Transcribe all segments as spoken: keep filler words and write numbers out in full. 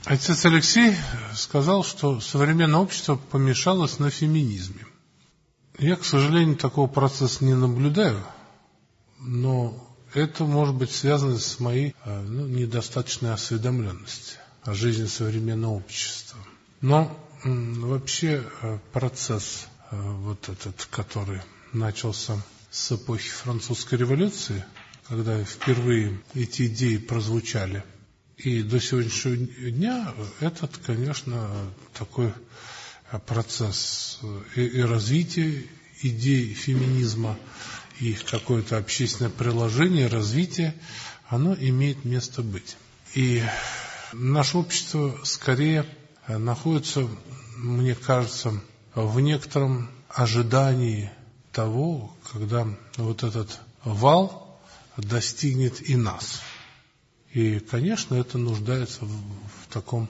Отец Алексей сказал, что современное общество помешалось на феминизме. Я, к сожалению, такого процесса не наблюдаю, но это может быть связано с моей ну, недостаточной осведомленностью о жизни современного общества. Но вообще процесс вот этот, который начался с эпохи французской революции, когда впервые эти идеи прозвучали, и до сегодняшнего дня этот, конечно, такой процесс и, и развития идей феминизма, и их какое-то общественное приложение, развитие, оно имеет место быть. И наше общество скорее находится, мне кажется, в некотором ожидании того, когда вот этот вал достигнет и нас. И, конечно, это нуждается в, в таком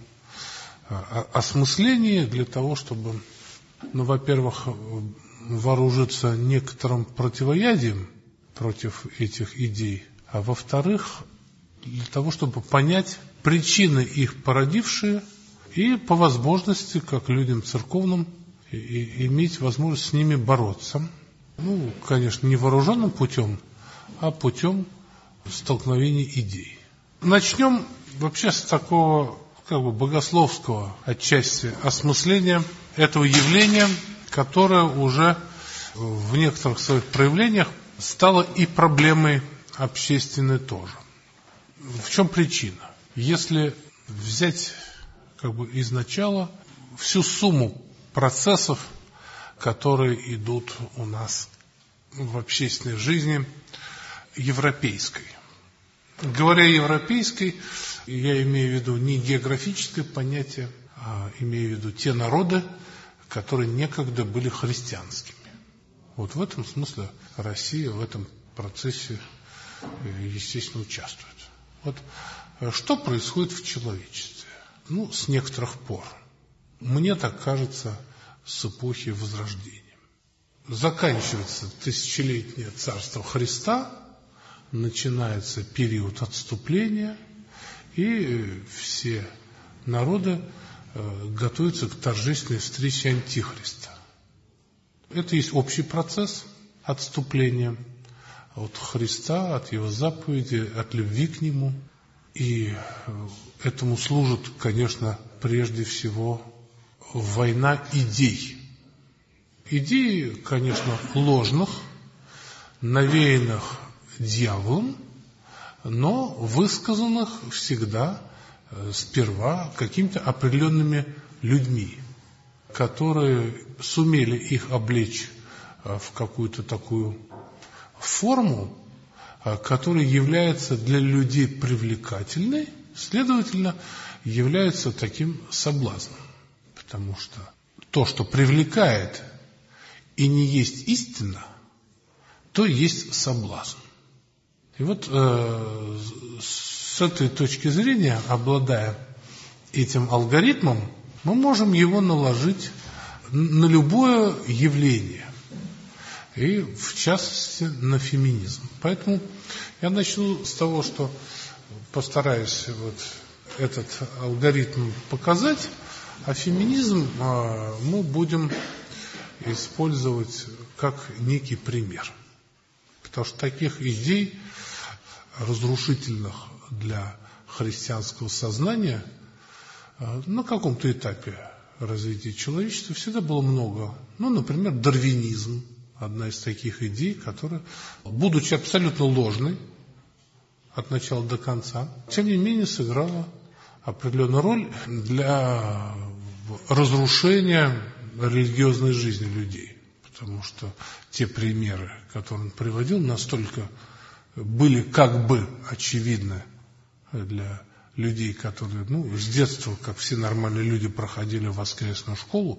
осмыслении для того, чтобы, ну, во-первых, вооружиться некоторым противоядием против этих идей, а во-вторых, для того, чтобы понять причины их породившие и по возможности, как людям церковным, и, и, иметь возможность с ними бороться. Ну, конечно, не вооруженным путем, а путем столкновения идей. Начнем вообще с такого как бы богословского отчасти осмысления этого явления, которое уже в некоторых своих проявлениях стало и проблемой общественной тоже. В чем причина? Если взять как бы изначала всю сумму процессов, которые идут у нас в общественной жизни европейской. Говоря европейской, я имею в виду не географическое понятие, а имею в виду те народы, которые некогда были христианскими. Вот в этом смысле Россия в этом процессе, естественно, участвует. Вот что происходит в человечестве? Ну, с некоторых пор. Мне так кажется, с эпохи Возрождения. Заканчивается тысячелетнее царство Христа, начинается период отступления, и все народы э, готовятся к торжественной встрече Антихриста. Это есть общий процесс отступления от Христа, от Его заповеди, от любви к Нему. И э, этому служит, конечно, прежде всего война идей. Идеи, конечно, ложных, навеянных дьяволом, но высказанных всегда э, сперва какими-то определенными людьми, которые сумели их облечь э, в какую-то такую форму, э, которая является для людей привлекательной, следовательно, является таким соблазном. Потому что то, что привлекает и не есть истина, то есть соблазн. И вот э, с этой точки зрения, обладая этим алгоритмом, мы можем его наложить на любое явление, и в частности на феминизм. Поэтому я начну с того, что постараюсь вот этот алгоритм показать, а феминизм э, мы будем использовать как некий пример. Потому что таких идей, разрушительных для христианского сознания, на каком-то этапе развития человечества всегда было много. Ну, например, дарвинизм, одна из таких идей, которая, будучи абсолютно ложной от начала до конца, тем не менее сыграла определенную роль для разрушения религиозной жизни людей. Потому что те примеры, которые он приводил, настолько были как бы очевидны для людей, которые ну, с детства, как все нормальные люди, проходили воскресную школу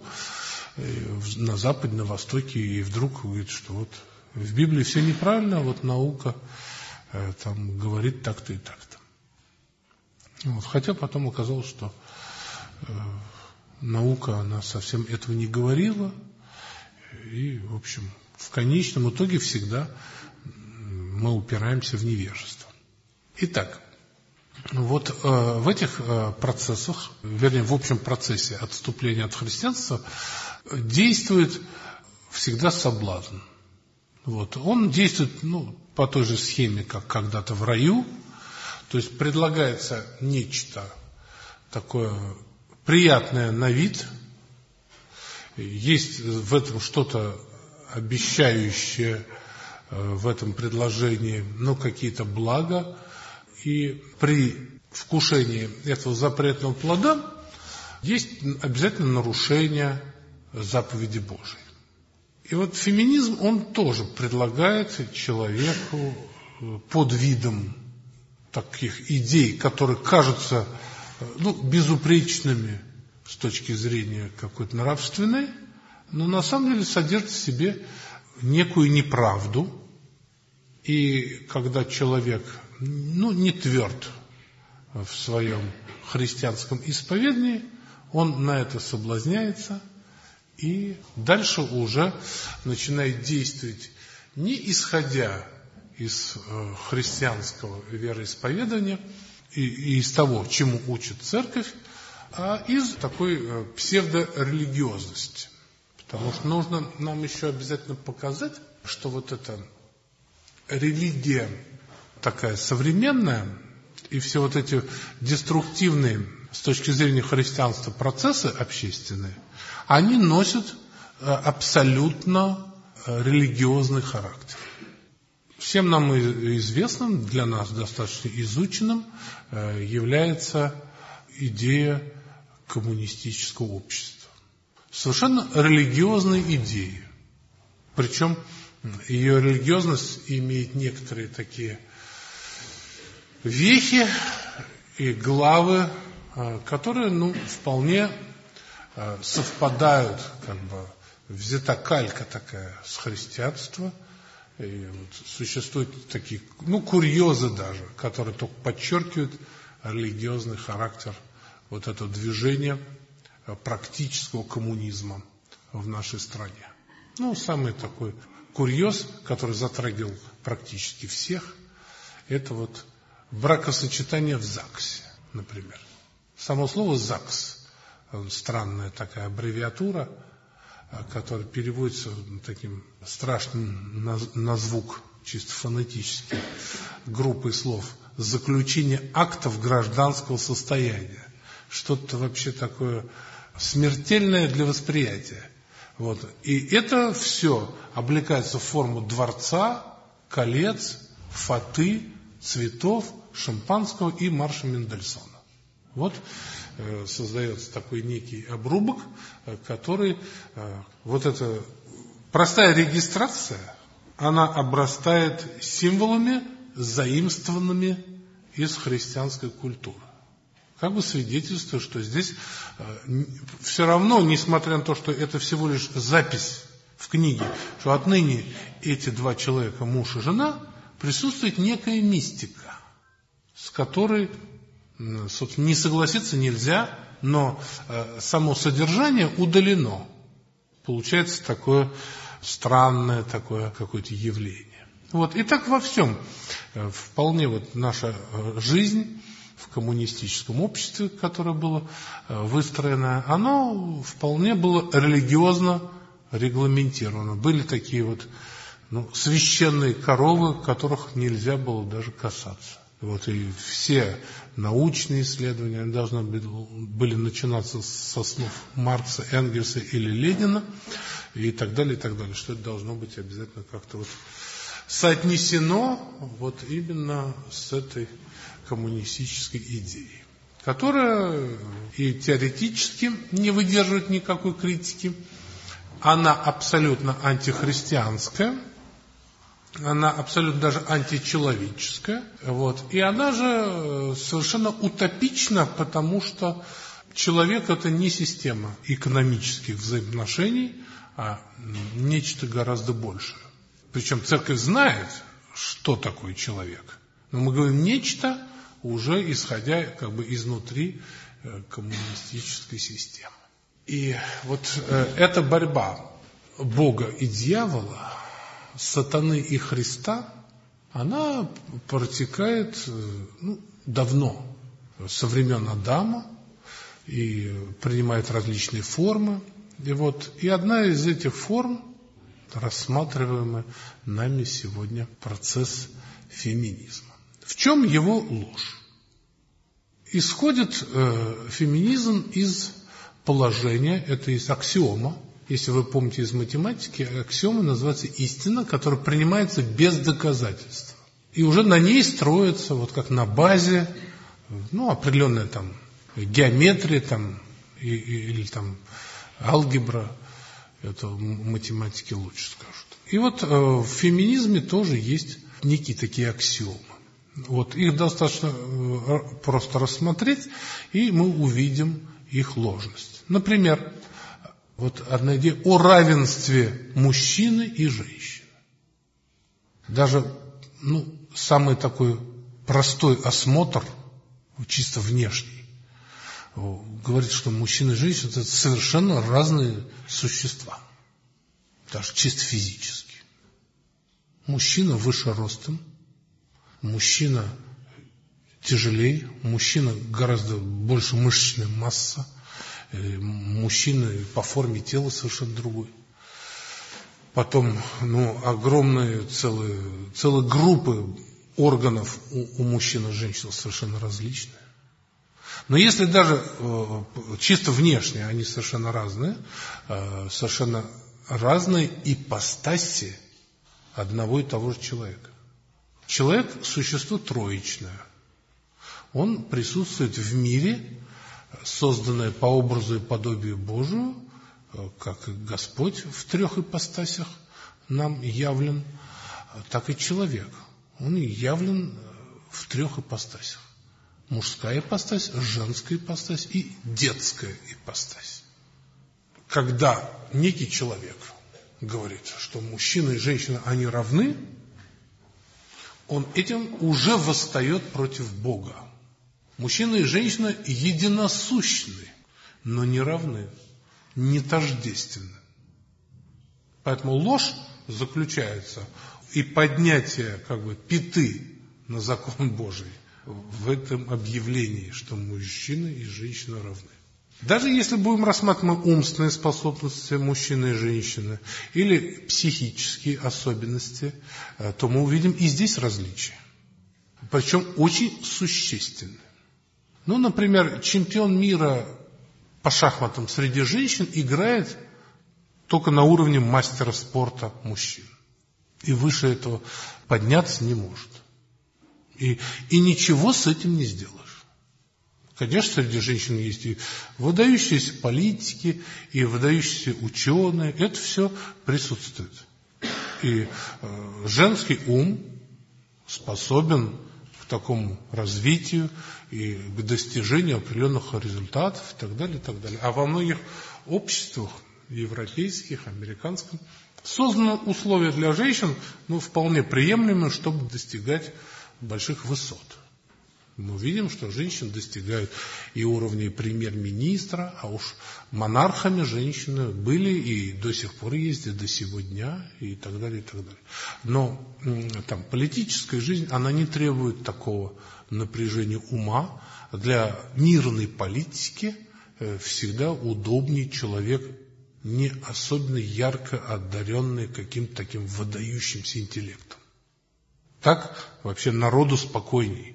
на Западе, на Востоке, и вдруг говорит, что вот в Библии все неправильно, а вот наука там говорит так-то и так-то. Вот. Хотя потом оказалось, что э, наука, она совсем этого не говорила, и, в общем, в конечном итоге всегда мы упираемся в невежество. Итак, Вот э, в этих э, процессах, вернее, в общем процессе отступления от христианства действует всегда соблазн. Вот. Он действует ну, по той же схеме, как когда-то в раю. То есть предлагается нечто такое приятное на вид. Есть в этом что-то обещающее в этом предложении, ну, какие-то блага. И при вкушении этого запретного плода есть обязательно нарушение заповеди Божией. И вот феминизм, он тоже предлагает человеку под видом таких идей, которые кажутся ну, безупречными с точки зрения какой-то нравственной, но на самом деле содержат в себе некую неправду. И когда человек ну, не тверд в своем христианском исповедании, он на это соблазняется и дальше уже начинает действовать не исходя из э, христианского вероисповедания и, и из того, чему учит церковь, а из такой э, псевдорелигиозности. Потому что нужно нам еще обязательно показать, что вот эта религия такая современная и все вот эти деструктивные с точки зрения христианства процессы общественные, они носят абсолютно религиозный характер. Всем нам известным, для нас достаточно изученным, является идея коммунистического общества. Совершенно религиозной идеей. Причем ее религиозность имеет некоторые такие вехи и главы, которые ну, вполне совпадают, как бы взята калька такая с христианства. И вот существуют такие, ну, курьезы даже, которые только подчеркивают религиозный характер вот этого движения практического коммунизма в нашей стране. Ну, самый такой курьез, который затрагивал практически всех, это вот бракосочетание в ЗАГСе, например. Само слово «ЗАГС» – странная такая аббревиатура, которая переводится таким страшным на, на звук, чисто фонетически, группой слов «заключение актов гражданского состояния». Что-то вообще такое смертельное для восприятия. Вот. И это все облекается в форму дворца, колец, фаты, цветов, шампанского и марша Мендельсона. Вот э, создается такой некий обрубок, э, который, э, вот эта простая регистрация, она обрастает символами, заимствованными из христианской культуры. Как бы свидетельствует, что здесь э, все равно, несмотря на то, что это всего лишь запись в книге, что отныне эти два человека, муж и жена, присутствует некая мистика, с которой, собственно, не согласиться нельзя, но э, само содержание удалено. Получается такое странное такое какое-то явление. Вот. И так во всем. Э, вполне вот наша э, жизнь в коммунистическом обществе, которое было э, выстроено, оно вполне было религиозно регламентировано. Были такие вот ну, священные коровы, которых нельзя было даже касаться. Вот, и все научные исследования должны были начинаться со снов Маркса, Энгельса или Ленина и так далее, и так далее. Что это должно быть обязательно как-то вот соотнесено вот именно с этой коммунистической идеей, которая и теоретически не выдерживает никакой критики. Она абсолютно антихристианская. Она абсолютно даже античеловеческая. Вот. И она же совершенно утопична, потому что человек – это не система экономических взаимоотношений, а нечто гораздо большее. Причем церковь знает, что такое человек. Но мы говорим «нечто», уже исходя как бы изнутри коммунистической системы. И вот эта борьба Бога и дьявола, сатаны и Христа, она протекает ну, давно, со времен Адама, и принимает различные формы. И вот и одна из этих форм, рассматриваемый нами сегодня, процесс феминизма. В чем его ложь? Исходит э, феминизм из положения, это из аксиома. Если вы помните из математики, аксиома называется истина, которая принимается без доказательств. И уже на ней строится, вот как на базе, ну, определенная там геометрия там, и, и, или там алгебра, это математики лучше скажут. И вот э, в феминизме тоже есть некие такие аксиомы. Вот их достаточно э, просто рассмотреть, и мы увидим их ложность. Например, вот одна идея о равенстве мужчины и женщины. Даже ну, самый такой простой осмотр, чисто внешний, говорит, что мужчина и женщина – это совершенно разные существа, даже чисто физически. Мужчина выше ростом, мужчина тяжелее, мужчина гораздо больше мышечная масса, мужчина по форме тела совершенно другой. Потом ну, огромные целые, целые группы органов у, у мужчин и женщин совершенно различные. Но если даже э, чисто внешне они совершенно разные, э, совершенно разные ипостаси одного и того же человека. Человек – существо троичное. Он присутствует в мире, созданное по образу и подобию Божию, как и Господь в трех ипостасях нам явлен, так и человек. Он явлен в трех ипостасях. Мужская ипостась, женская ипостась и детская ипостась. Когда некий человек говорит, что мужчина и женщина, они равны, он этим уже восстает против Бога. Мужчина и женщина единосущны, но не равны, не тождественны. Поэтому ложь заключается и поднятие как бы пяты на закон Божий в этом объявлении, что мужчина и женщина равны. Даже если будем рассматривать умственные способности мужчины и женщины или психические особенности, то мы увидим и здесь различия. Причем очень существенные. Ну, например, чемпион мира по шахматам среди женщин играет только на уровне мастера спорта мужчин. И выше этого подняться не может. И, и ничего с этим не сделаешь. Конечно, среди женщин есть и выдающиеся политики, и выдающиеся ученые. Это все присутствует. И э, женский ум способен к такому развитию и к достижению определенных результатов и так далее, и так далее. А во многих обществах, европейских, американских, созданы условия для женщин, ну, вполне приемлемые, чтобы достигать больших высот. Мы видим, что женщины достигают и уровней премьер-министра, а уж монархами женщины были и до сих пор есть, и до сего дня, и так далее, и так далее. Но там политическая жизнь, она не требует такого напряжения ума. Для мирной политики всегда удобнее человек, не особенно ярко одаренный каким-то таким выдающимся интеллектом. Так вообще народу спокойней.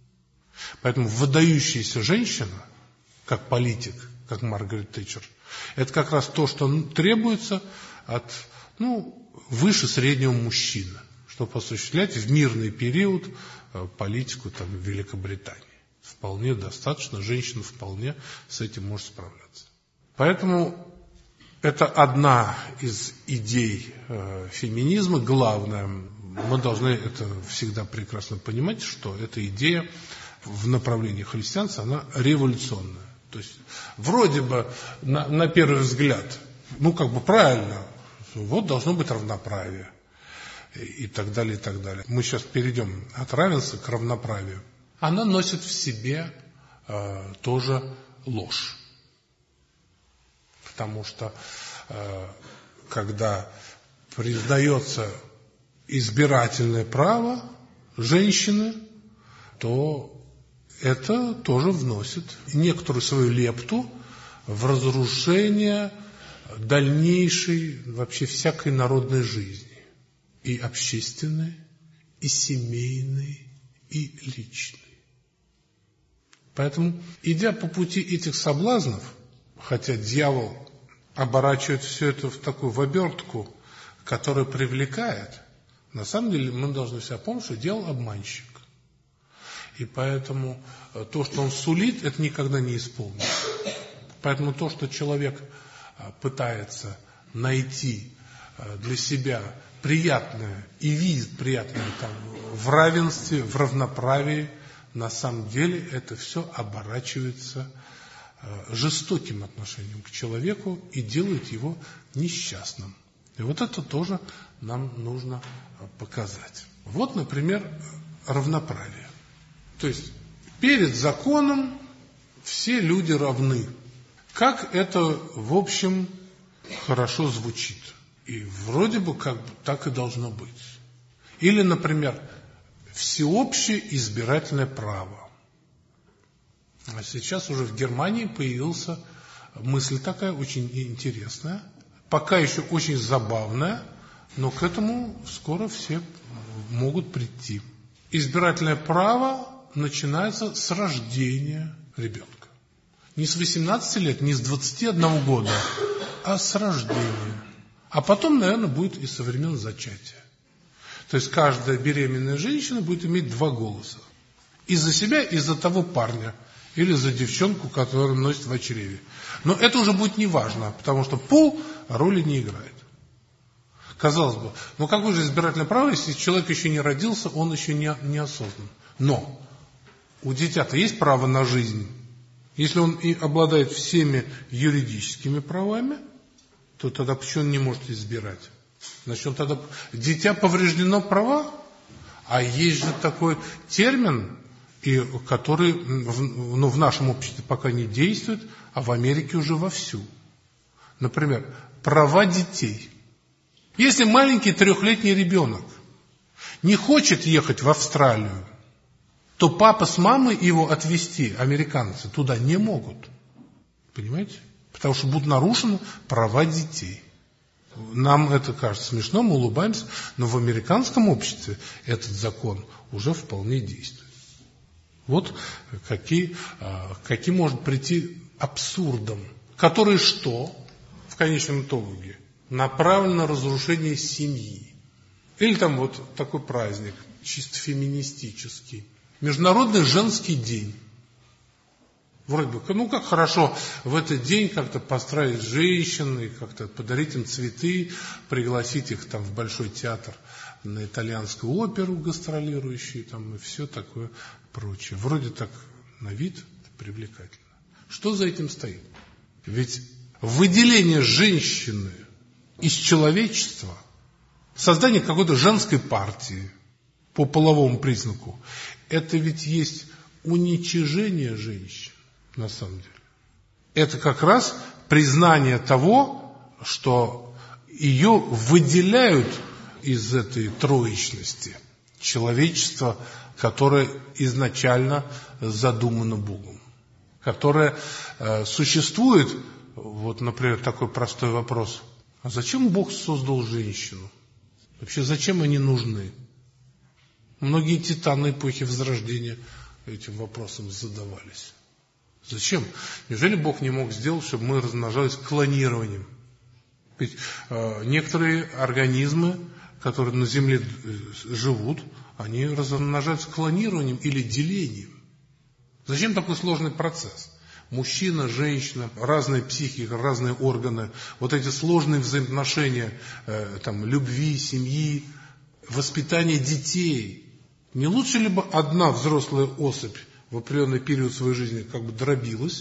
Поэтому выдающаяся женщина, как политик, как Маргарет Тэтчер, это как раз то, что требуется от ну, выше среднего мужчины, чтобы осуществлять в мирный период политику там, Великобритании. Вполне достаточно, женщина вполне с этим может справляться. Поэтому это одна из идей э, феминизма, главная. Мы должны это всегда прекрасно понимать, что эта идея в направлении христианства, она революционная. То есть, вроде бы, на, на первый взгляд, ну, как бы правильно, вот должно быть равноправие, и, и так далее, и так далее. Мы сейчас перейдем от равенства к равноправию. Она носит в себе э, тоже ложь. Потому что, э, когда признается избирательное право женщины, то это тоже вносит некоторую свою лепту в разрушение дальнейшей вообще всякой народной жизни. И общественной, и семейной, и личной. Поэтому, идя по пути этих соблазнов, хотя дьявол оборачивает все это в такую в обертку, которая привлекает, на самом деле мы должны себя помнить, что дьявол обманщик. И поэтому то, что он сулит, это никогда не исполнится. Поэтому то, что человек пытается найти для себя приятное и видит приятное там, в равенстве, в равноправии, на самом деле это все оборачивается жестоким отношением к человеку и делает его несчастным. И вот это тоже нам нужно показать. Вот, например, равноправие. То есть перед законом все люди равны. Как это, в общем, хорошо звучит. И вроде бы как бы так и должно быть. Или, например, всеобщее избирательное право. А сейчас уже в Германии появилась мысль такая очень интересная, пока еще очень забавная, но к этому скоро все могут прийти. Избирательное право начинается с рождения ребенка. Не с восемнадцати лет, не с двадцати одного года, а с рождения. А потом, наверное, будет и со времен зачатия. То есть каждая беременная женщина будет иметь два голоса. И за себя, и за того парня. Или за девчонку, которую носит в чреве. Но это уже будет неважно, потому что пол роли не играет. Казалось бы, ну какое же избирательное право, если человек еще не родился, он еще не, не осознан. Но у дитя-то есть право на жизнь. Если он и обладает всеми юридическими правами, то тогда почему он не может избирать? Значит, он тогда... Дитя повреждено права? А есть же такой термин, и, который в, ну, в нашем обществе пока не действует, а в Америке уже вовсю. Например, права детей. Если маленький трехлетний ребенок не хочет ехать в Австралию, то папа с мамой его отвезти, американцы, туда не могут. Понимаете? Потому что будут нарушены права детей. Нам это кажется смешно, мы улыбаемся, но в американском обществе этот закон уже вполне действует. Вот какие, какие может прийти абсурдом, который что в конечном итоге направлен на разрушение семьи. Или там вот такой праздник, чисто феминистический. Международный женский день. Вроде бы, ну как хорошо в этот день как-то поздравить женщин, и как-то подарить им цветы, пригласить их там в Большой театр на итальянскую оперу гастролирующую, там и все такое прочее. Вроде так на вид привлекательно. Что за этим стоит? Ведь выделение женщины из человечества, создание какой-то женской партии по половому признаку, это ведь есть уничижение женщин. На самом деле. Это как раз признание того, что ее выделяют из этой троечности человечества, которое изначально задумано Богом. Которое э, существует, вот, например, такой простой вопрос. А зачем Бог создал женщину? Вообще, зачем они нужны? Многие титаны эпохи Возрождения этим вопросом задавались. Зачем? Неужели Бог не мог сделать, чтобы мы размножались клонированием? Ведь э, некоторые организмы, которые на Земле живут, они размножаются клонированием или делением. Зачем такой сложный процесс? Мужчина, женщина, разная психика, разные органы, вот эти сложные взаимоотношения э, там, любви, семьи, воспитания детей. Не лучше ли бы одна взрослая особь в определенный период своей жизни как бы дробилась?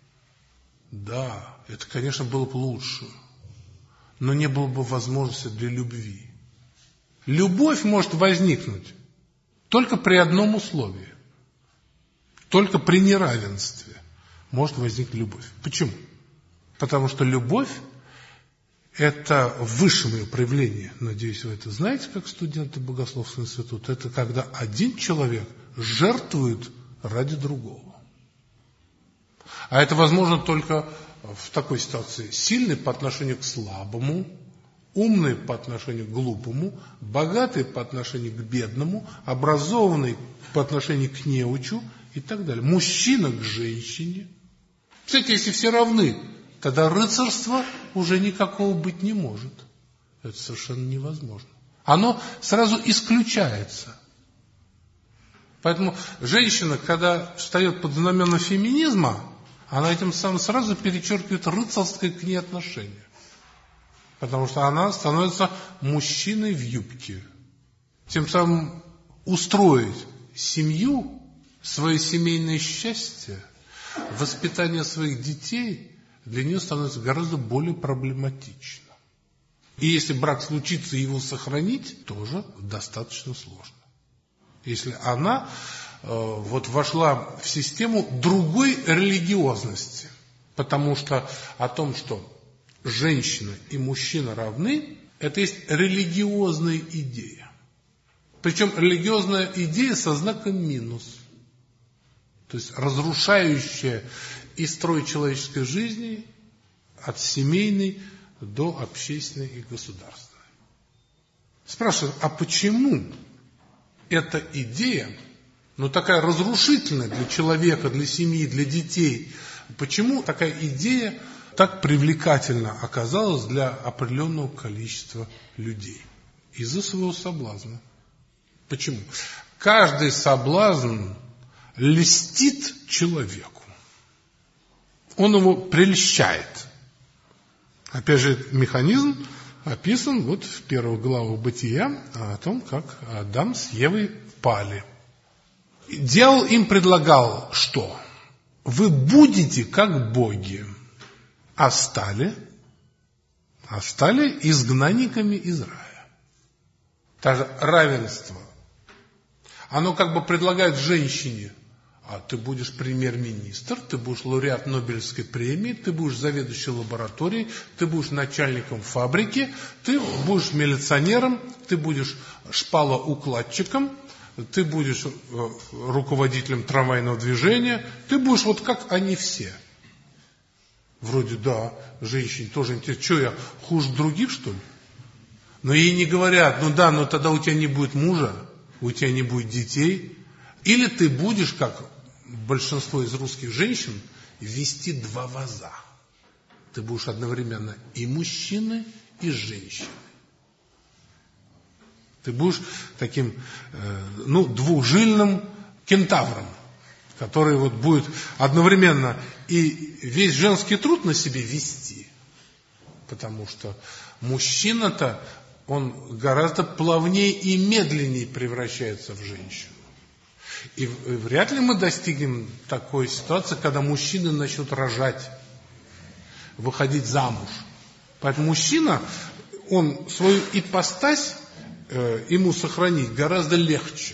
Да, это, конечно, было бы лучше, но не было бы возможности для любви. Любовь может возникнуть только при одном условии. Только при неравенстве может возникнуть любовь. Почему? Потому что любовь – это высшее ее проявление. Надеюсь, вы это знаете, как студенты Богословского института. Это когда один человек жертвует ради другого. А это возможно только в такой ситуации. Сильный по отношению к слабому, умный по отношению к глупому, богатый по отношению к бедному, образованный по отношению к неучу и так далее. Мужчина к женщине. Кстати, если все равны, тогда рыцарства уже никакого быть не может. Это совершенно невозможно. Оно сразу исключается. Поэтому женщина, когда встает под знамена феминизма, она этим самым сразу перечеркивает рыцарское к ней отношение. Потому что она становится мужчиной в юбке. Тем самым устроить семью, свое семейное счастье, воспитание своих детей для нее становится гораздо более проблематично. И если брак случится, его сохранить тоже достаточно сложно. Если она э, вот вошла в систему другой религиозности, потому что о том, что женщина и мужчина равны, это есть религиозная идея. Причем религиозная идея со знаком минус. То есть разрушающая и строй человеческой жизни от семейной до общественной и государственной. Спрашивают, а почему эта идея, ну такая разрушительная для человека, для семьи, для детей, почему такая идея так привлекательна оказалась для определенного количества людей? Из-за своего соблазна. Почему? Каждый соблазн льстит человеку. Он его прельщает. Опять же, механизм описан вот в первых главах Бытия о том, как Адам с Евой пали. Дьявол им предлагал что? Вы будете как боги, а стали, а стали изгнанниками из рая. Даже равенство. Оно как бы предлагает женщине: а ты будешь премьер-министр, ты будешь лауреат Нобелевской премии, ты будешь заведующей лабораторией, ты будешь начальником фабрики, ты будешь милиционером, ты будешь шпалоукладчиком, ты будешь руководителем трамвайного движения, ты будешь вот как они все. Вроде да, женщине тоже интересно, что я хуже других, что ли? Но ей не говорят, ну да, но тогда у тебя не будет мужа, у тебя не будет детей, или ты будешь, как большинство из русских женщин, вести два ваза. Ты будешь одновременно и мужчиной, и женщиной. Ты будешь таким, э, ну, двужильным кентавром, который вот будет одновременно и весь женский труд на себе вести. Потому что мужчина-то, он гораздо плавнее и медленнее превращается в женщину. И вряд ли мы достигнем такой ситуации, когда мужчины начнут рожать, выходить замуж. Поэтому мужчина, он свою ипостась э, ему сохранить гораздо легче.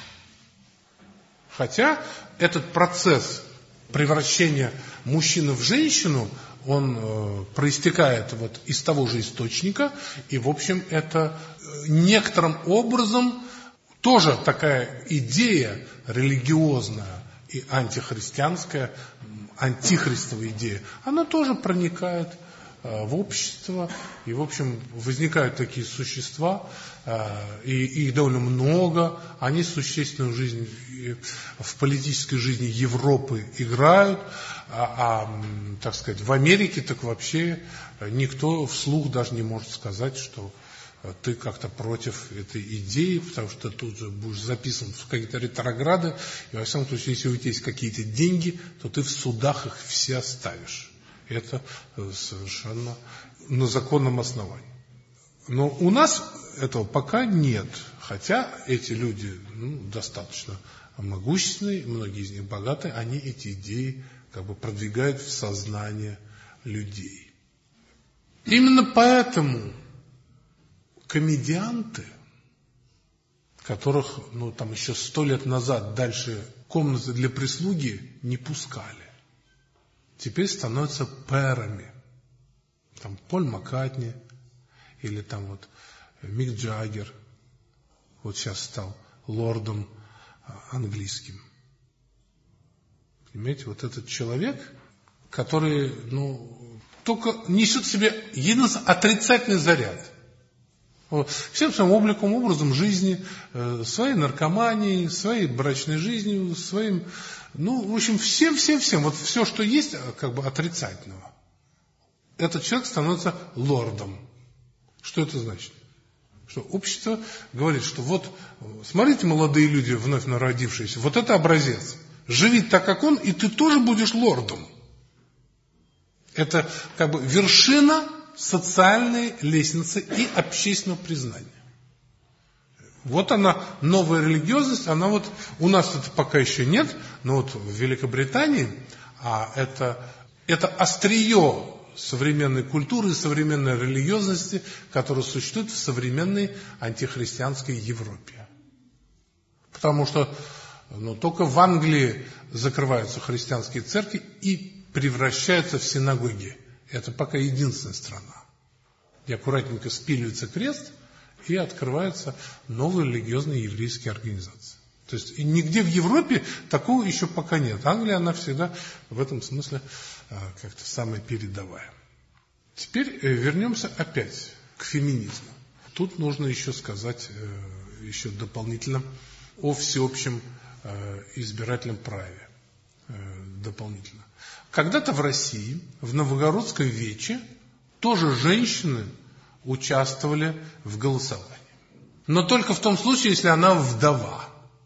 Хотя этот процесс превращения мужчины в женщину, он э, проистекает вот из того же источника, и, в общем, это некоторым образом тоже такая идея религиозная и антихристианская, антихристовая идея, она тоже проникает э, в общество, и, в общем, возникают такие существа, э, и их довольно много, они существенную жизнь в политической жизни Европы играют, а, а, так сказать, в Америке так вообще никто вслух даже не может сказать, что ты как-то против этой идеи, потому что тут же будешь записан в какие-то ретрограды, и во всяком случае, если у тебя есть какие-то деньги, то ты в судах их все оставишь. Это совершенно на законном основании. Но у нас этого пока нет, хотя эти люди ну, достаточно могущественные, многие из них богатые, они эти идеи как бы продвигают в сознание людей. Именно поэтому комедианты, которых ну, там еще сто лет назад дальше комнаты для прислуги не пускали, теперь становятся пэрами. Там Поль Маккартни или там вот Мик Джаггер вот сейчас стал лордом английским. Понимаете, вот этот человек, который, ну, только несет в себе единственный отрицательный заряд. Вот. Всем своим обликом, образом жизни, э, своей наркоманией, своей брачной жизнью, своим, ну, в общем, всем-всем-всем. Вот все, что есть, как бы отрицательного. Этот человек становится лордом. Что это значит? Что общество говорит, что вот, смотрите, молодые люди, вновь народившиеся, вот это образец. Живи так, как он, и ты тоже будешь лордом. Это как бы вершина социальной лестницы и общественного признания. Вот она, новая религиозность, она вот, у нас это пока еще нет, но вот в Великобритании, а это, это острие современной культуры и современной религиозности, которая существует в современной антихристианской Европе. Потому что ну, только в Англии закрываются христианские церкви и превращаются в синагоги. Это пока единственная страна, где аккуратненько спиливается крест и открываются новые религиозные еврейские организации. То есть и нигде в Европе такого еще пока нет. Англия, она всегда в этом смысле как-то самая передовая. Теперь вернемся опять к феминизму. Тут нужно еще сказать еще дополнительно о всеобщем избирательном праве. Дополнительно. Когда-то в России, в Новгородском вече, тоже женщины участвовали в голосовании. Но только в том случае, если она вдова.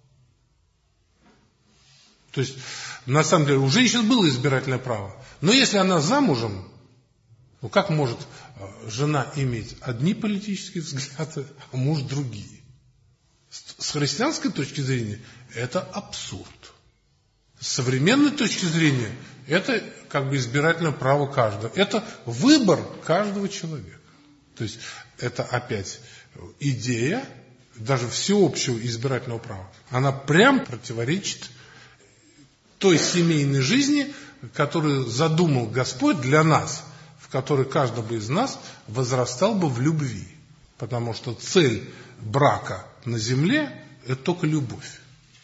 То есть, на самом деле, у женщин было избирательное право. Но если она замужем, ну как может жена иметь одни политические взгляды, а муж другие? С христианской точки зрения это абсурд. С современной точки зрения это как бы избирательное право каждого. Это выбор каждого человека. То есть это опять идея даже всеобщего избирательного права. Она прям противоречит той семейной жизни, которую задумал Господь для нас, в которой каждый бы из нас возрастал бы в любви. Потому что цель брака на земле – это только любовь.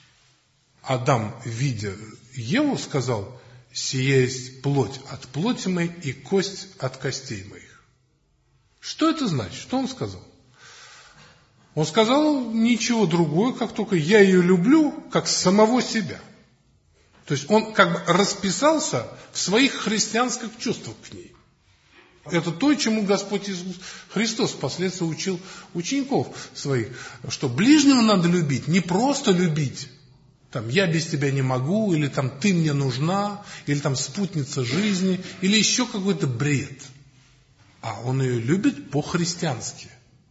Адам, видя Еву, сказал: «Сия есть плоть от плоти моей и кость от костей моих». Что это значит? Что он сказал? Он сказал ничего другое, как только «я ее люблю, как самого себя». То есть он как бы расписался в своих христианских чувствах к ней. Это то, чему Господь Иисус Христос впоследствии учил учеников своих, что ближнего надо любить, не просто любить. Там, я без тебя не могу, или там, ты мне нужна, или там, спутница жизни, или еще какой-то бред. А он ее любит по-христиански.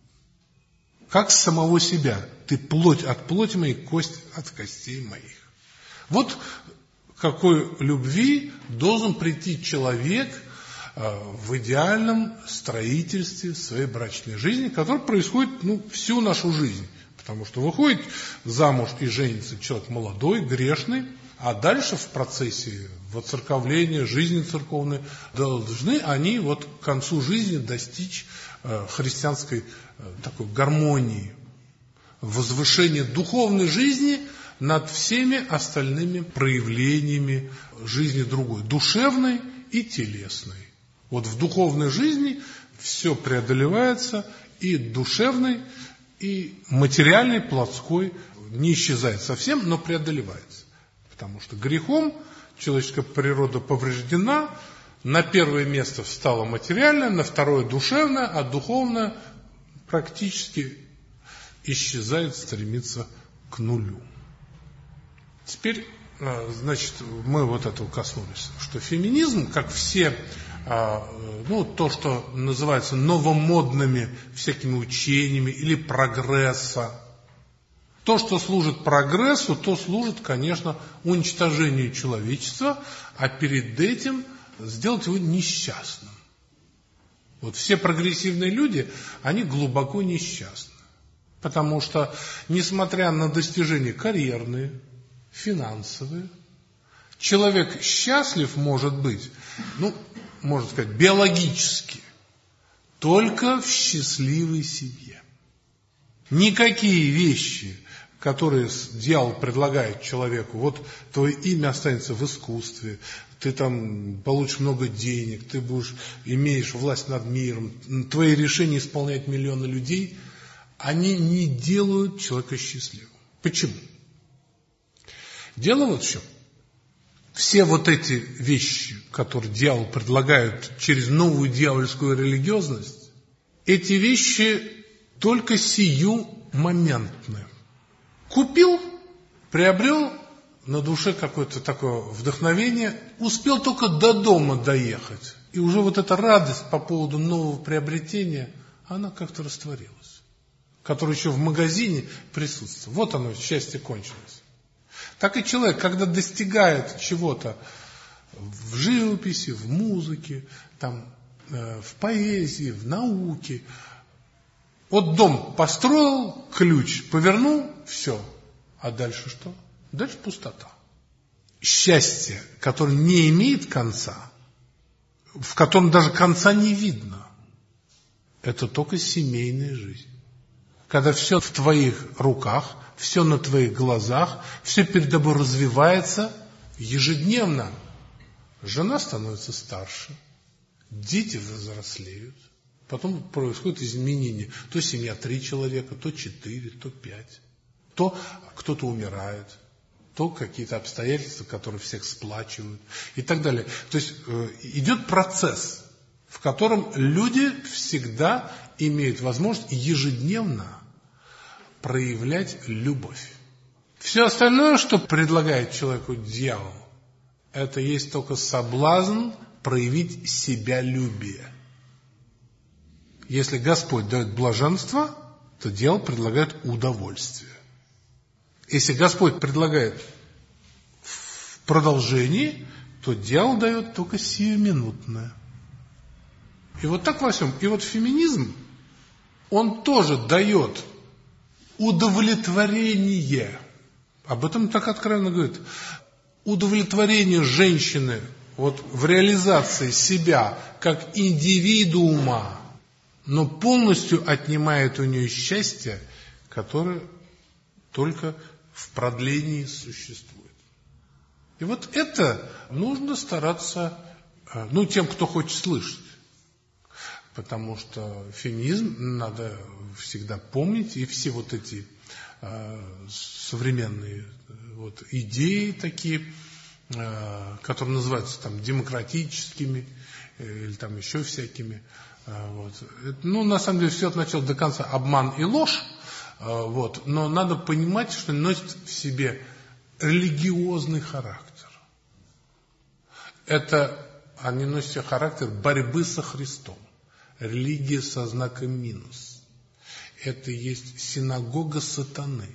Как самого себя. Ты плоть от плоти моей, кость от костей моих. Вот какой любви должен прийти человек в идеальном строительстве своей брачной жизни, которое происходит ну, всю нашу жизнь. Потому что выходит замуж и женится человек молодой, грешный, а дальше в процессе воцерковления, жизни церковной, должны они вот к концу жизни достичь христианской такой гармонии, возвышения духовной жизни над всеми остальными проявлениями жизни другой, душевной и телесной. Вот в духовной жизни все преодолевается, и душевной, и материальный, плотской не исчезает совсем, но преодолевается. Потому что грехом человеческая природа повреждена, на первое место встала материальная, на второе душевное, а духовное практически исчезает, стремится к нулю. Теперь, значит, мы вот этого коснулись, что феминизм, как все, ну, то, что называется новомодными всякими учениями или прогресса, то, что служит прогрессу, то служит, конечно, уничтожению человечества, а перед этим сделать его несчастным. Вот все прогрессивные люди, они глубоко несчастны. Потому что, несмотря на достижения карьерные, финансовые, человек счастлив может быть, ну, можно сказать, биологически, только в счастливой семье. Никакие вещи, которые дьявол предлагает человеку. Вот твое имя останется в искусстве, ты там получишь много денег, ты будешь, имеешь власть над миром, твои решения исполняют миллионы людей, они не делают человека счастливым. Почему? Дело вот в чем. Все вот эти вещи, которые дьявол предлагает через новую дьявольскую религиозность, эти вещи только сиюмоментны. Купил, приобрел, на душе какое-то такое вдохновение, успел только до дома доехать. И уже вот эта радость по поводу нового приобретения, она как-то растворилась. Которая еще в магазине присутствует. Вот оно, счастье кончилось. Так и человек, когда достигает чего-то в живописи, в музыке, там, э, в поэзии, в науке, вот дом построил, ключ повернул, все. А дальше что? Дальше пустота. Счастье, которое не имеет конца, в котором даже конца не видно, это только семейная жизнь. Когда все в твоих руках, все на твоих глазах, все перед тобой развивается ежедневно. Жена становится старше, дети взрослеют, потом происходят изменения. То семья три человека, то четыре, то пять. То кто-то умирает, то какие-то обстоятельства, которые всех сплачивают и так далее. То есть э, идет процесс, в котором люди всегда имеют возможность ежедневно проявлять любовь. Все остальное, что предлагает человеку дьявол, это есть только соблазн проявить себялюбие. Если Господь дает блаженство, то дьявол предлагает удовольствие. Если Господь предлагает в продолжении, то дьявол дает только сиюминутное. И вот так во всем. И вот феминизм, он тоже дает удовлетворение. Об этом так откровенно говорит. Удовлетворение женщины вот в реализации себя как индивидуума, но полностью отнимает у нее счастье, которое только в продлении существует. И вот это нужно стараться, ну, тем, кто хочет слышать. Потому что феминизм надо всегда помнить, и все вот эти э, современные вот, идеи такие, э, которые называются там демократическими э, или там еще всякими. Э, вот. Это, ну, на самом деле, все от начала до конца обман и ложь. Э, вот. Но надо понимать, что носит в себе религиозный характер. Это они носят в себе характер борьбы со Христом. Религия со знаком минус. Это есть синагога сатаны.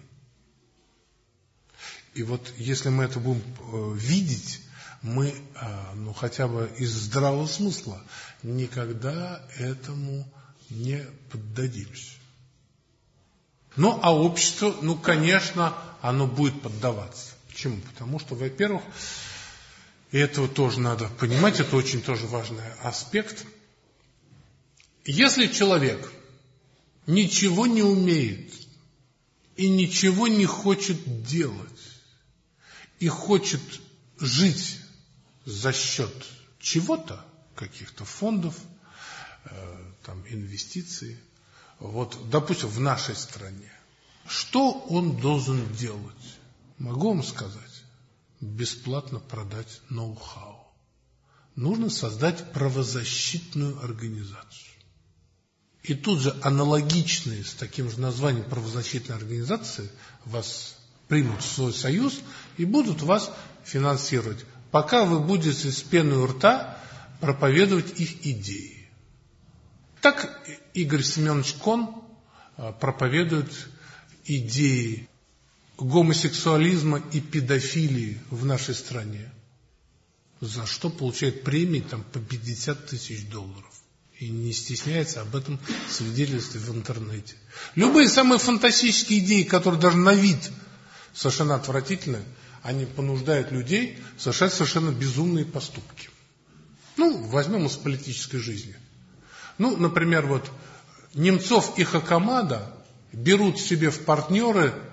И вот если мы это будем э, видеть, мы, э, ну хотя бы из здравого смысла, никогда этому не поддадимся. Ну, а общество, ну, конечно, оно будет поддаваться. Почему? Потому что, во-первых, и этого тоже надо понимать, это очень тоже важный аспект. Если человек ничего не умеет и ничего не хочет делать, и хочет жить за счет чего-то, каких-то фондов, э, там, инвестиций, вот, допустим, в нашей стране, что он должен делать? Могу вам сказать, бесплатно продать ноу-хау. Нужно создать правозащитную организацию. И тут же аналогичные с таким же названием правозащитной организации вас примут в свой союз и будут вас финансировать, пока вы будете с пеной у рта проповедовать их идеи. Так Игорь Семенович Кон проповедует идеи гомосексуализма и педофилии в нашей стране, за что получает премии там, по пятьдесят тысяч долларов. И не стесняется об этом свидетельствовать в интернете. Любые самые фантастические идеи, которые даже на вид совершенно отвратительны, они понуждают людей совершать совершенно безумные поступки. Ну, возьмем из политической жизни. Ну, например, вот Немцов и Хакамада берут себе в партнеры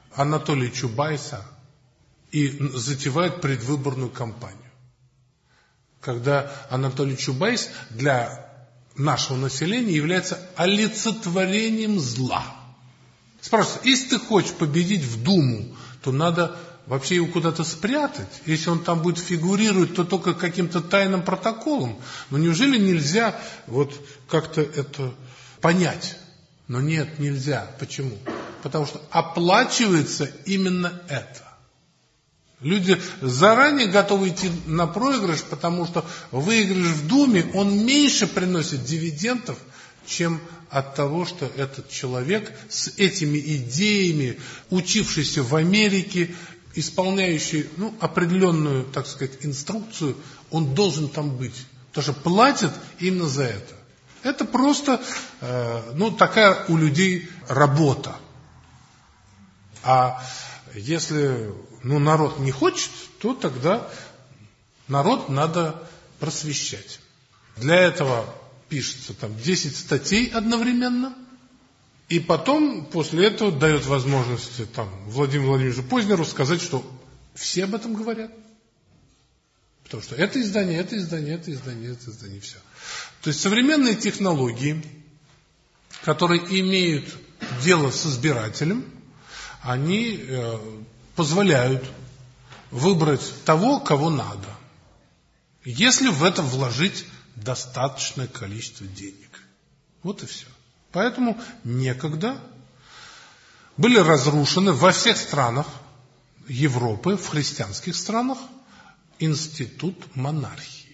Анатолия Чубайса и затевают предвыборную кампанию. Когда Анатолий Чубайс для нашего населения является олицетворением зла. Спрашивают, если ты хочешь победить в Думу, то надо вообще его куда-то спрятать. Если он там будет фигурировать, то только каким-то тайным протоколом. Но неужели нельзя вот как-то это понять? Но нет, нельзя. Почему? Потому что оплачивается именно это. Люди заранее готовы идти на проигрыш, потому что выигрыш в Думе, он меньше приносит дивидендов, чем от того, что этот человек с этими идеями, учившийся в Америке, исполняющий ну, определенную, так сказать, инструкцию, он должен там быть. Потому что платят именно за это. Это просто э, ну, такая у людей работа. А если ну, народ не хочет, то тогда народ надо просвещать. Для этого пишется там десять статей одновременно, и потом после этого дает возможность там, Владимиру Владимировичу Познеру сказать, что все об этом говорят. Потому что это издание, это издание, это издание, это издание, все. То есть современные технологии, которые имеют дело с избирателем, они э, позволяют выбрать того, кого надо, если в это вложить достаточное количество денег. Вот и все. Поэтому некогда были разрушены во всех странах Европы, в христианских странах, институт монархии.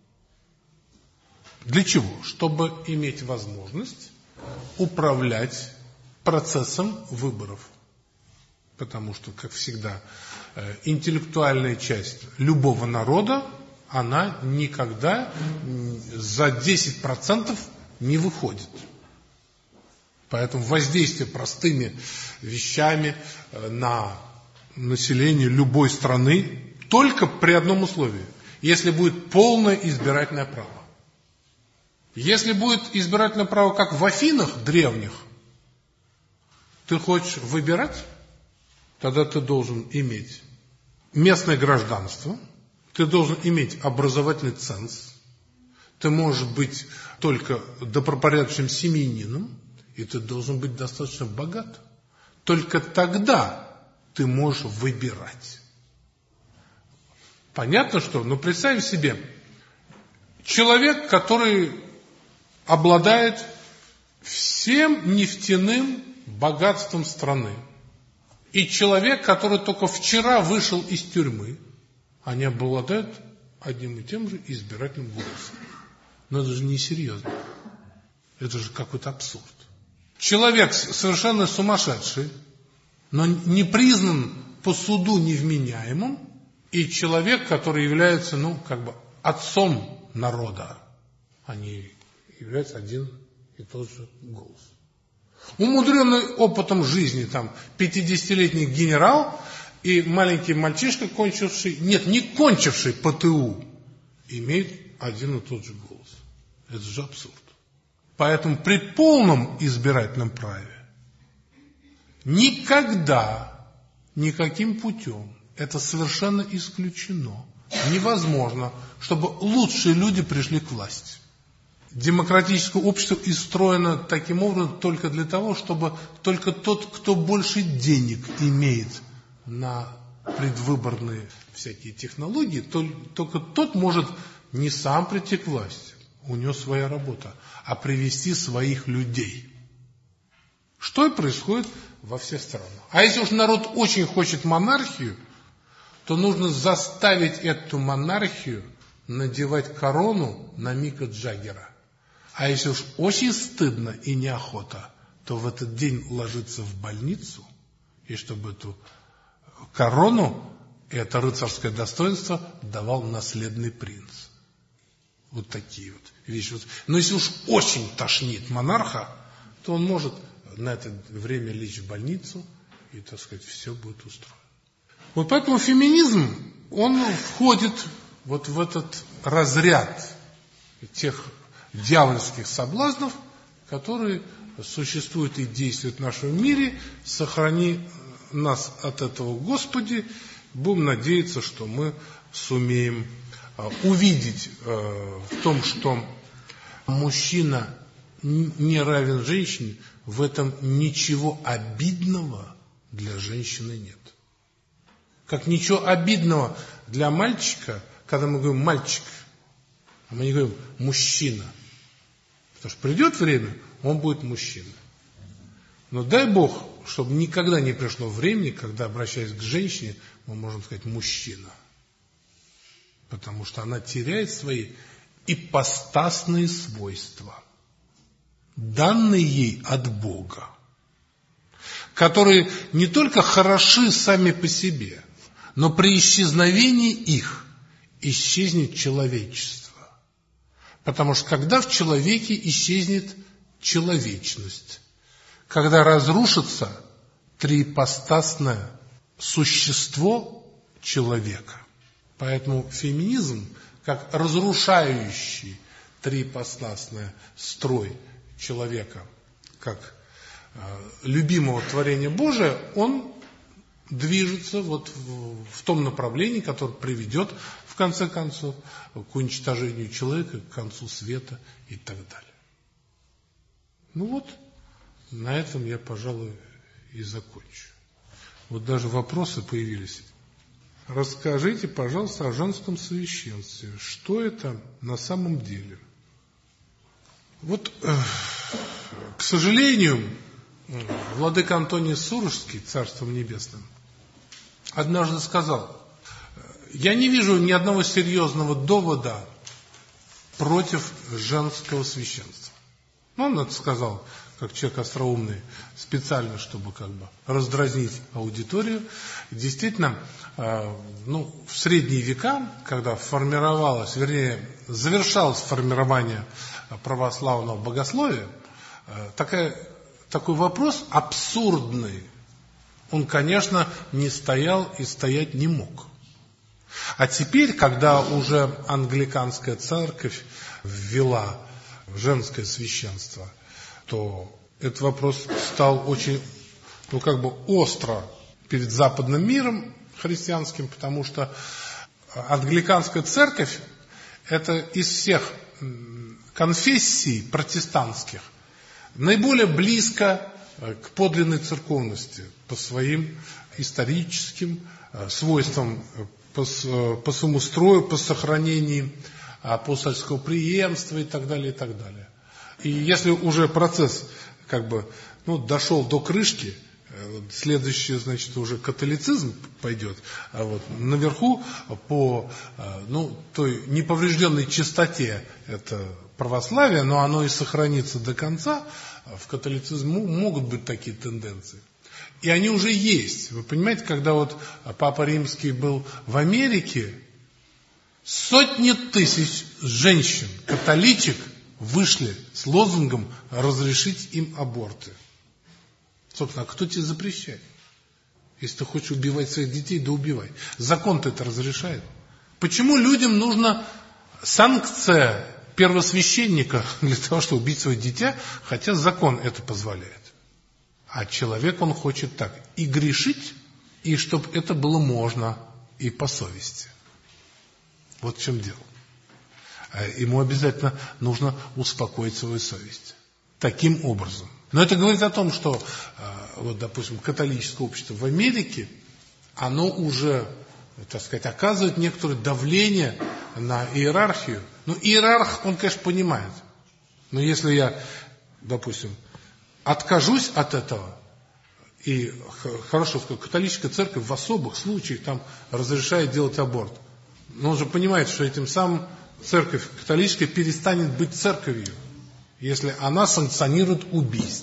Для чего? Чтобы иметь возможность управлять процессом выборов. Потому что, как всегда, интеллектуальная часть любого народа, она никогда за десять процентов не выходит. Поэтому воздействие простыми вещами на население любой страны только при одном условии. Если будет полное избирательное право. Если будет избирательное право, как в Афинах древних, ты хочешь выбирать, тогда ты должен иметь местное гражданство, ты должен иметь образовательный ценз, ты можешь быть только добропорядочным семьянином, и ты должен быть достаточно богат. Только тогда ты можешь выбирать. Понятно, что? Но представим себе, человек, который обладает всем нефтяным богатством страны, и человек, который только вчера вышел из тюрьмы, они обладают одним и тем же избирательным голосом. Но это же несерьезно. Это же какой-то абсурд. Человек совершенно сумасшедший, но не признан по суду невменяемым, и человек, который является, ну, как бы отцом народа, они являются один и тот же голос. Умудренный опытом жизни, там, пятидесятилетний генерал и маленький мальчишка, кончивший, нет, не кончивший ПТУ, имеет один и тот же голос. Это же абсурд. Поэтому при полном избирательном праве никогда, никаким путем, это совершенно исключено, невозможно, чтобы лучшие люди пришли к власти. Демократическое общество устроено таким образом только для того, чтобы только тот, кто больше денег имеет на предвыборные всякие технологии, только тот может не сам прийти к власти, у него своя работа, а привести своих людей. Что и происходит во всех странах. А если уж народ очень хочет монархию, то нужно заставить эту монархию надевать корону на Мика Джаггера. А если уж очень стыдно и неохота, то в этот день ложиться в больницу, и чтобы эту корону и это рыцарское достоинство давал наследный принц. Вот такие вот вещи. Но если уж очень тошнит монарха, то он может на это время лечь в больницу, и, так сказать, все будет устроено. Вот поэтому феминизм, он входит вот в этот разряд тех дьявольских соблазнов, которые существуют и действуют в нашем мире. Сохрани нас от этого, Господи. Будем надеяться, что мы сумеем увидеть в том, что мужчина не равен женщине, в этом ничего обидного для женщины нет. Как ничего обидного для мальчика, когда мы говорим «мальчик», а мы не говорим «мужчина». Потому что придет время, он будет мужчиной. Но дай Бог, чтобы никогда не пришло времени, когда, обращаясь к женщине, мы можем сказать «мужчина». Потому что она теряет свои ипостасные свойства, данные ей от Бога, которые не только хороши сами по себе, но при исчезновении их исчезнет человечество. Потому что когда в человеке исчезнет человечность, когда разрушится триипостасное существо человека. Поэтому феминизм, как разрушающий триипостасный строй человека, как э, любимого творения Божия, он движется вот в, в том направлении, которое приведет, в конце концов, к уничтожению человека, к концу света и так далее. Ну вот, на этом я, пожалуй, и закончу. Вот даже вопросы появились. Расскажите, пожалуйста, о женском священстве. Что это на самом деле? Вот, э, к сожалению, владыка Антоний Сурожский, Царством Небесным, однажды сказал: я не вижу ни одного серьезного довода против женского священства. Ну, он это сказал, как человек остроумный, специально, чтобы как бы раздразнить аудиторию. Действительно, э, ну, в средние века, когда формировалось, вернее, завершалось формирование православного богословия, э, такая, такой вопрос абсурдный, он, конечно, не стоял и стоять не мог. А теперь, когда уже англиканская церковь ввела женское священство, то этот вопрос стал очень, ну, как бы остро перед западным миром христианским, потому что англиканская церковь – это из всех конфессий протестантских наиболее близко к подлинной церковности по своим историческим свойствам, по, по своему строю, по сохранению апостольского преемства и так далее, и так далее. И если уже процесс как бы, ну, дошел до крышки, следующий, значит, уже католицизм пойдет, а вот наверху по, ну, той неповрежденной чистоте это православие, но оно и сохранится до конца, в католицизме могут быть такие тенденции. И они уже есть. Вы понимаете, когда вот Папа Римский был в Америке, сотни тысяч женщин, католичек, вышли с лозунгом разрешить им аборты. Собственно, а кто тебе запрещает? Если ты хочешь убивать своих детей, да убивай. Закон-то это разрешает. Почему людям нужна санкция первосвященника для того, чтобы убить свое дитя, хотя закон это позволяет? А человек, он хочет так: и грешить, и чтобы это было можно, и по совести. Вот в чем дело. Ему обязательно нужно успокоить свою совесть. Таким образом. Но это говорит о том, что, вот, допустим, католическое общество в Америке, оно уже, так сказать, оказывает некоторое давление на иерархию. Ну, иерарх, он, конечно, понимает. Но если я, допустим, откажусь от этого, и, хорошо, католическая церковь в особых случаях там разрешает делать аборт, но он же понимает, что этим самым церковь католическая перестанет быть церковью, если она санкционирует убийство.